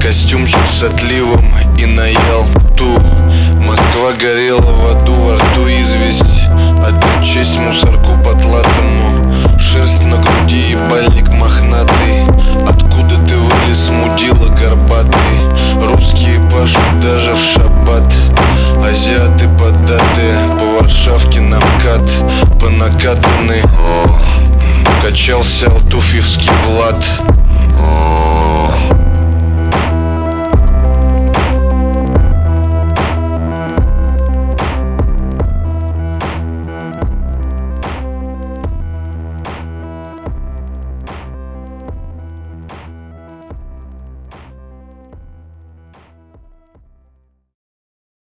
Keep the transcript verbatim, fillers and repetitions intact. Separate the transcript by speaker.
Speaker 1: костюмчик с отливом и наял ту. Москва горела в аду, во рту известь. Отдать честь мусорку потлатому, шерсть на груди и бальник мохнатый. Откуда ты вылез, мудила горбатый? Русские пашут даже в шаббат. Азиаты поддатые, по Варшавке на МКАД, по накатанной. Качался алтуфьевский Влад.